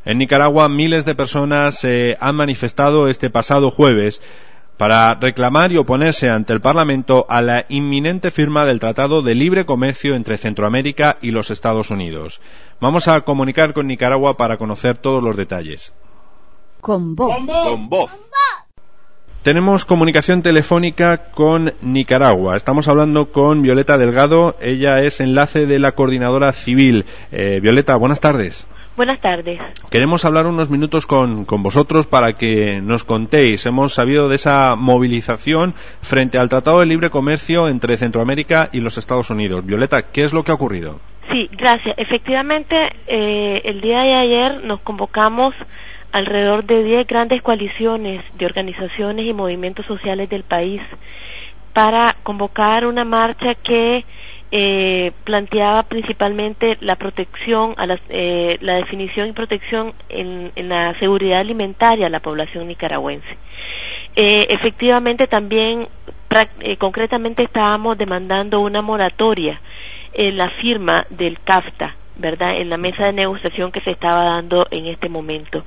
En Nicaragua, miles de personas han manifestado este pasado jueves para reclamar y oponerse ante el Parlamento a la inminente firma del Tratado de Libre Comercio entre Centroamérica y los Estados Unidos. Vamos a comunicar con Nicaragua para conocer todos los detalles. Con voz. Con voz. Tenemos comunicación telefónica con Nicaragua. Estamos hablando con Violeta Delgado. Ella es enlace de la Coordinadora Civil. Violeta, buenas tardes. Buenas tardes. Queremos hablar unos minutos con vosotros para que nos contéis. Hemos sabido de esa movilización frente al Tratado de Libre Comercio entre Centroamérica y los Estados Unidos. Violeta, ¿qué es lo que ha ocurrido? Sí, gracias. Efectivamente, el día de ayer nos convocamos alrededor de 10 grandes coaliciones de organizaciones y movimientos sociales del país para convocar una marcha que planteaba principalmente la protección, la definición y protección en la seguridad alimentaria a la población nicaragüense. Efectivamente también, concretamente estábamos demandando una moratoria en la firma del CAFTA, ¿verdad?, en la mesa de negociación que se estaba dando en este momento.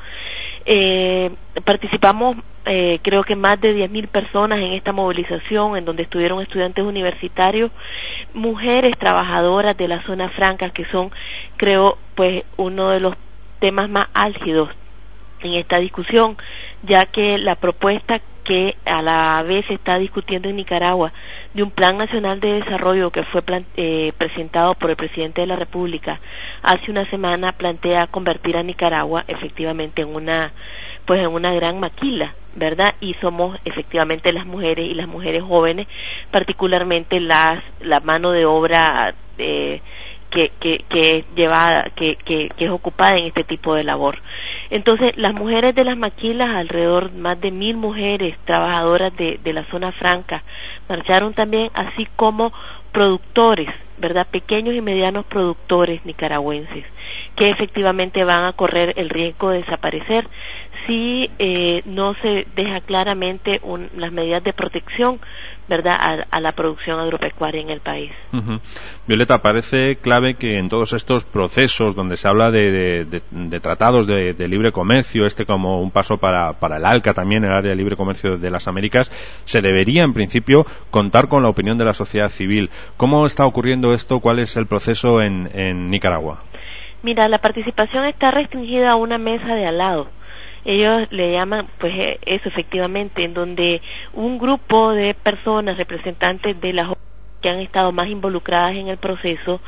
Participamos creo que más de 10.000 personas en esta movilización, en donde estuvieron estudiantes universitarios, mujeres trabajadoras de la zona franca, que son, creo, pues uno de los temas más álgidos en esta discusión, ya que la propuesta que a la vez se está discutiendo en Nicaragua de un plan nacional de desarrollo que fue presentado por el presidente de la República hace una semana, plantea convertir a Nicaragua efectivamente en una gran maquila, ¿verdad? Y somos efectivamente las mujeres y las mujeres jóvenes, particularmente la mano de obra que es llevada, que es ocupada en este tipo de labor. Entonces, las mujeres de las maquilas, alrededor más de 1.000 mujeres trabajadoras de la zona franca, marcharon también, así como productores, ¿verdad?, pequeños y medianos productores nicaragüenses, que efectivamente van a correr el riesgo de desaparecer si no se deja claramente las medidas de protección, ¿verdad?, a la producción agropecuaria en el país. Uh-huh. Violeta, parece clave que en todos estos procesos donde se habla de tratados de libre comercio, como un paso para el ALCA también, el área de libre comercio de las Américas, se debería en principio contar con la opinión de la sociedad civil. ¿Cómo está ocurriendo esto? ¿Cuál es el proceso en Nicaragua? Mira, la participación está restringida a una mesa de al lado. Ellos le llaman, pues eso efectivamente, en donde un grupo de personas, representantes de las que han estado más involucradas en el proceso,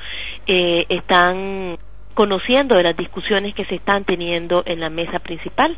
están conociendo de las discusiones que se están teniendo en la mesa principal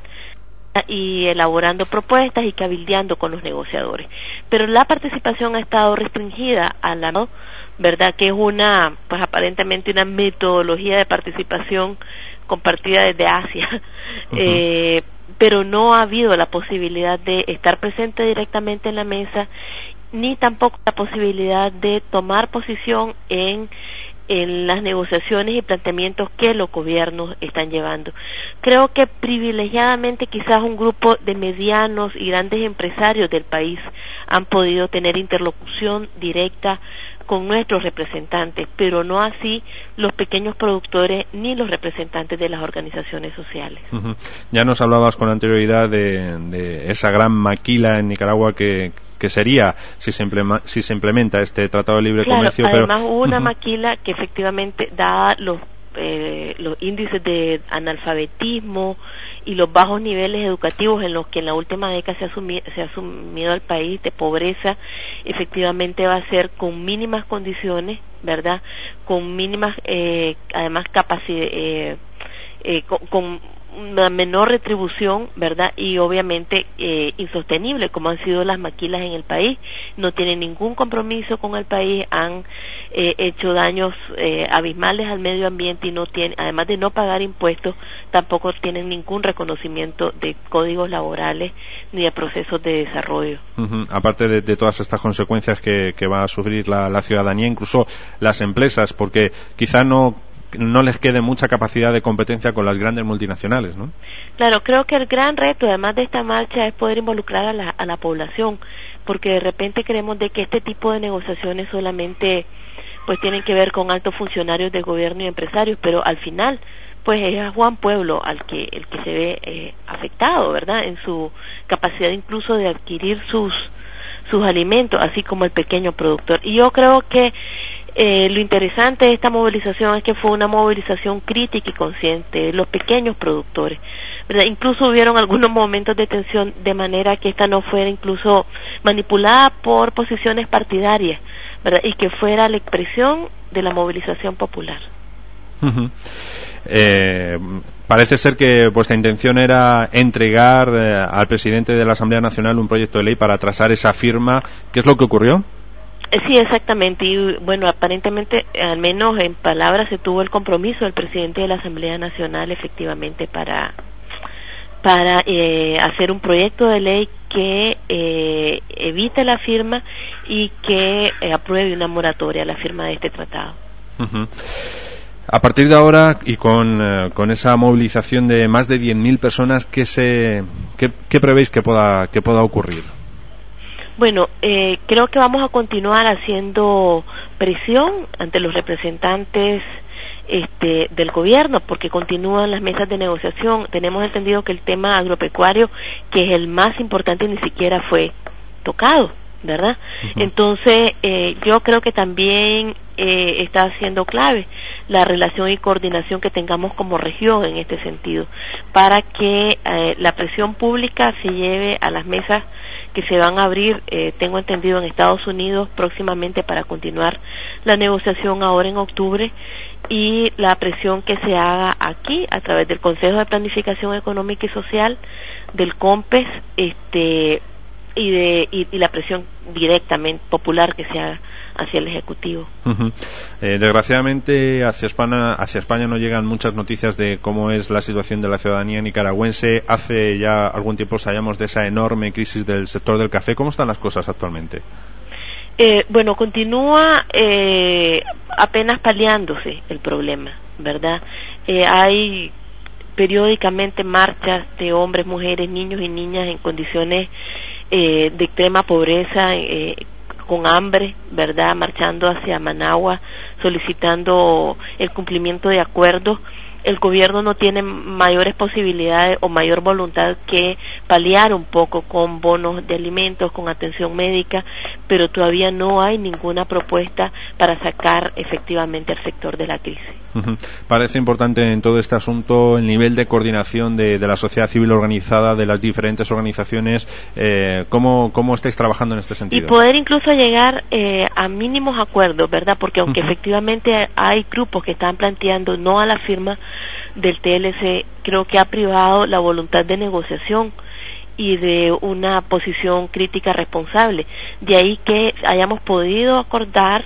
y elaborando propuestas y cabildeando con los negociadores. Pero la participación ha estado restringida a la, ¿verdad?, que es pues aparentemente una metodología de participación compartida desde Asia. Uh-huh. Pero no ha habido la posibilidad de estar presente directamente en la mesa, ni tampoco la posibilidad de tomar posición en las negociaciones y planteamientos que los gobiernos están llevando. Creo que privilegiadamente quizás un grupo de medianos y grandes empresarios del país han podido tener interlocución directa con nuestros representantes, pero no así los pequeños productores ni los representantes de las organizaciones sociales. Uh-huh. Ya nos hablabas con anterioridad de esa gran maquila en Nicaragua que sería si se implementa este Tratado de Libre Comercio. Además hubo una maquila que efectivamente, dada los índices de analfabetismo y los bajos niveles educativos en los que en la última década se ha sumido al país, de pobreza, efectivamente va a ser con mínimas condiciones, ¿verdad?, con mínimas, además capacidad, con una menor retribución, ¿verdad?, y obviamente insostenible, como han sido las maquilas en el país. No tienen ningún compromiso con el país, han hecho daños abismales al medio ambiente, y no tienen, además de no pagar impuestos, tampoco tienen ningún reconocimiento de códigos laborales ni de procesos de desarrollo. Uh-huh. Aparte de todas estas consecuencias que va a sufrir la ciudadanía, incluso las empresas, porque quizá no les quede mucha capacidad de competencia con las grandes multinacionales, ¿no? Claro, creo que el gran reto, además de esta marcha, es poder involucrar a la población, porque de repente creemos de que este tipo de negociaciones solamente pues tienen que ver con altos funcionarios del gobierno y empresarios, pero al final, pues es a Juan Pueblo el que se ve afectado, ¿verdad? En su capacidad incluso de adquirir sus alimentos, así como el pequeño productor. Y yo creo que lo interesante de esta movilización es que fue una movilización crítica y consciente de los pequeños productores, ¿verdad? Incluso hubieron algunos momentos de tensión, de manera que esta no fuera incluso manipulada por posiciones partidarias, ¿verdad? Y que fuera la expresión de la movilización popular. Uh-huh. Parece ser que vuestra intención era entregar al presidente de la Asamblea Nacional un proyecto de ley para atrasar esa firma. ¿Qué es lo que ocurrió? Sí, exactamente. Y bueno, aparentemente, al menos en palabras, se tuvo el compromiso del presidente de la Asamblea Nacional, efectivamente, para hacer un proyecto de ley que evite la firma y que apruebe una moratoria a la firma de este tratado. Uh-huh. A partir de ahora y con esa movilización de más de 10.000 personas, ¿qué prevéis que pueda ocurrir? Bueno, creo que vamos a continuar haciendo presión ante los representantes del gobierno, porque continúan las mesas de negociación. Tenemos entendido que el tema agropecuario, que es el más importante, ni siquiera fue tocado, ¿verdad? Uh-huh. Entonces, yo creo que también está siendo clave la relación y coordinación que tengamos como región en este sentido, para que la presión pública se lleve a las mesas que se van a abrir, tengo entendido, en Estados Unidos próximamente, para continuar la negociación ahora en octubre, y la presión que se haga aquí a través del Consejo de Planificación Económica y Social, del COMPES, y la presión directamente popular que se haga hacia el Ejecutivo. Uh-huh. Desgraciadamente hacia España no llegan muchas noticias de cómo es la situación de la ciudadanía nicaragüense. Hace ya algún tiempo sabíamos de esa enorme crisis del sector del café. ¿Cómo están las cosas actualmente? Bueno, continúa apenas paliándose el problema, ¿verdad? Hay periódicamente marchas de hombres, mujeres, niños y niñas en condiciones de extrema pobreza, con hambre, ¿verdad?, marchando hacia Managua, solicitando el cumplimiento de acuerdos. El gobierno no tiene mayores posibilidades o mayor voluntad que paliar un poco con bonos de alimentos, con atención médica, pero todavía no hay ninguna propuesta para sacar efectivamente al sector de la crisis. Uh-huh. Parece importante en todo este asunto el nivel de coordinación de la sociedad civil organizada, de las diferentes organizaciones. ¿Cómo estáis trabajando en este sentido? Y poder incluso llegar a mínimos acuerdos, ¿verdad? Porque aunque uh-huh. efectivamente hay grupos que están planteando no a la firma del TLC, creo que ha privado la voluntad de negociación y de una posición crítica responsable. De ahí que hayamos podido acordar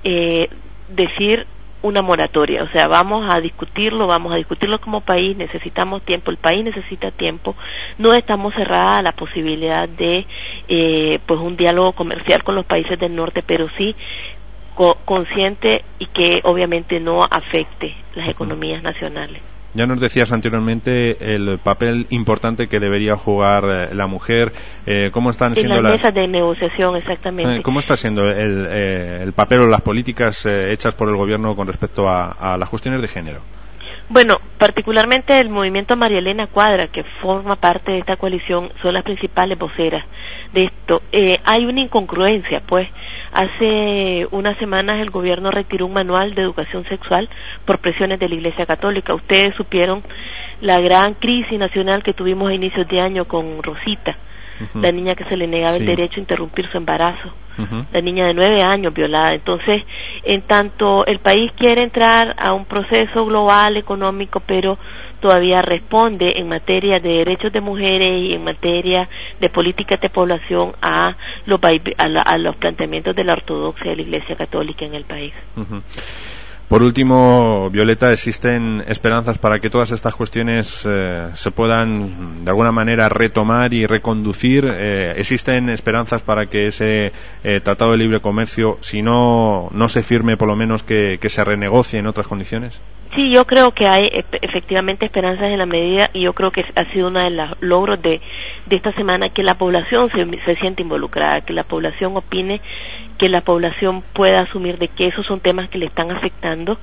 decir una moratoria, o sea, vamos a discutirlo como país, necesitamos tiempo, el país necesita tiempo, no estamos cerradas a la posibilidad de pues un diálogo comercial con los países del norte, pero sí consciente y que obviamente no afecte las economías nacionales. Ya nos decías anteriormente el papel importante que debería jugar la mujer. ¿Cómo están siendo las mesas de negociación, exactamente? ¿Cómo está siendo el papel o las políticas hechas por el gobierno con respecto a las cuestiones de género? Bueno, particularmente el movimiento María Elena Cuadra, que forma parte de esta coalición, son las principales voceras de esto. Hay una incongruencia, pues. Hace unas semanas el gobierno retiró un manual de educación sexual por presiones de la Iglesia Católica. Ustedes supieron la gran crisis nacional que tuvimos a inicios de año con Rosita, uh-huh. la niña que se le negaba el derecho a interrumpir su embarazo, uh-huh. la niña de 9 años violada. Entonces, en tanto el país quiere entrar a un proceso global económico, pero todavía responde en materia de derechos de mujeres y en materia de políticas de población a los planteamientos de la ortodoxia de la Iglesia Católica en el país. Uh-huh. Por último, Violeta, ¿existen esperanzas para que todas estas cuestiones se puedan de alguna manera retomar y reconducir? ¿Existen esperanzas para que ese Tratado de Libre Comercio, si no se firme, por lo menos que se renegocie en otras condiciones? Sí, yo creo que hay efectivamente esperanzas en la medida, y yo creo que ha sido uno de los logros de esta semana, que la población se siente involucrada, que la población opine, que la población pueda asumir de que esos son temas que le están afectando,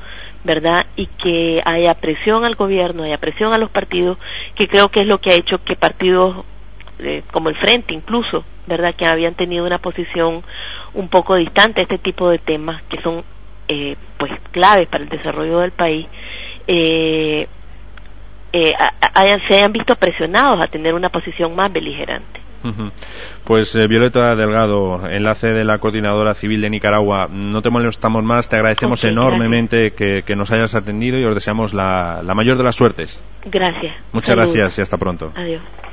¿verdad? Y que haya presión al gobierno, haya presión a los partidos, que creo que es lo que ha hecho que partidos como el Frente incluso, ¿verdad?, que habían tenido una posición un poco distante a este tipo de temas que son pues claves para el desarrollo del país, se hayan visto presionados a tener una posición más beligerante. Pues Violeta Delgado, enlace de la Coordinadora Civil de Nicaragua, no te molestamos más, te agradecemos enormemente que nos hayas atendido y os deseamos la mayor de las suertes. Gracias. Muchas gracias y hasta pronto. Adiós.